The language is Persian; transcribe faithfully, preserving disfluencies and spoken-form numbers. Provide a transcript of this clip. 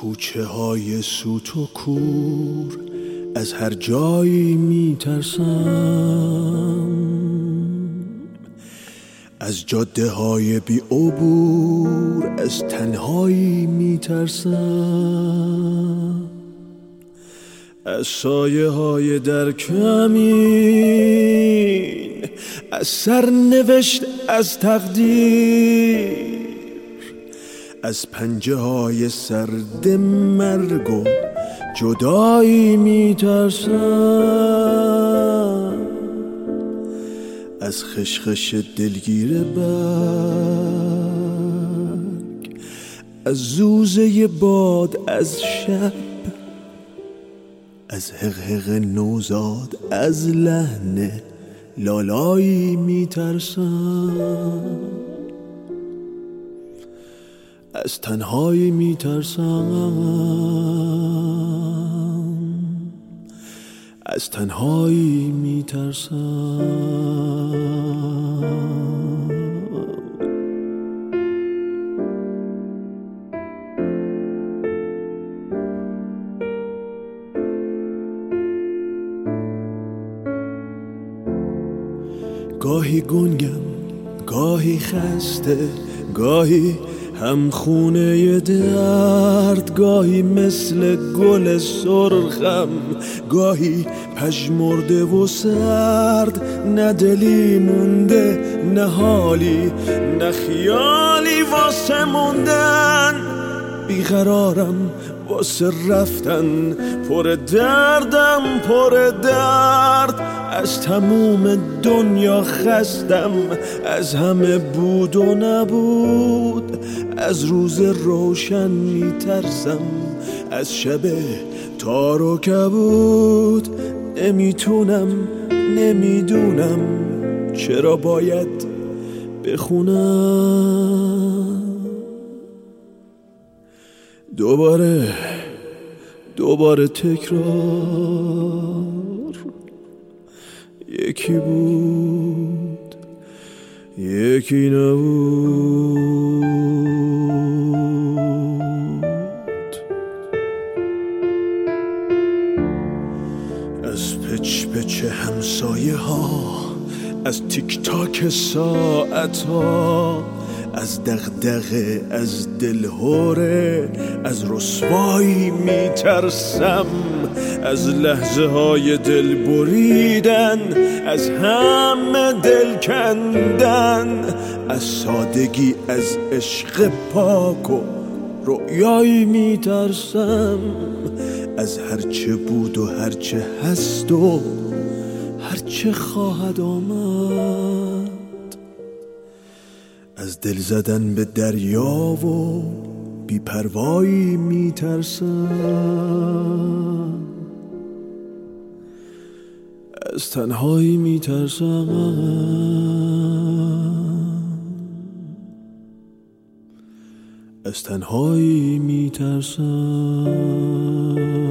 کوچه های سوت و کور از هر جایی میترسم، از جاده های بی عبور از تنهایی میترسم، از سایه های در کمین، از سرنوشت، از تقدیر، از پنجه های سرد مرگ و جدایی میترسم، از خشخش دلگیر برگ، از زوزه باد، از شب، از حقحق نوزاد، از لحن لالایی میترسم، از تنهایی میترسم، از تنهایی میترسم. گاهی گنگم، گاهی خسته، گاهی همخونه درد، گاهی مثل گل سرخم، گاهی پژمرده و سرد، نه دلی مونده، نه حالی، نه خیالی واسه موندن، بیقرارم واسه رفتن، پر دردم، پر درد، از تموم دنیا خستم، از همه بود و نبود، از روز روشن میترسم، از شب تار و کبود، نمیتونم، نمیدونم چرا باید بخونم. دوباره دوباره تکرار، یکی بود یکی نبود، از پچ پچ همسایه ها، از تیک تاک ساعت ها، از دغدغه، از دلهوره، از رسوایی میترسم، از لحظه های دل بریدن، از همه دل کندن، از سادگی، از عشق پاک و رؤیایی میترسم، از هرچه بود و هرچه هست و هرچه خواهد آمد، از دل زدن به دریا و بی‌پروایی میترسم، از تنهایی میترسم، از تنهایی میترسم.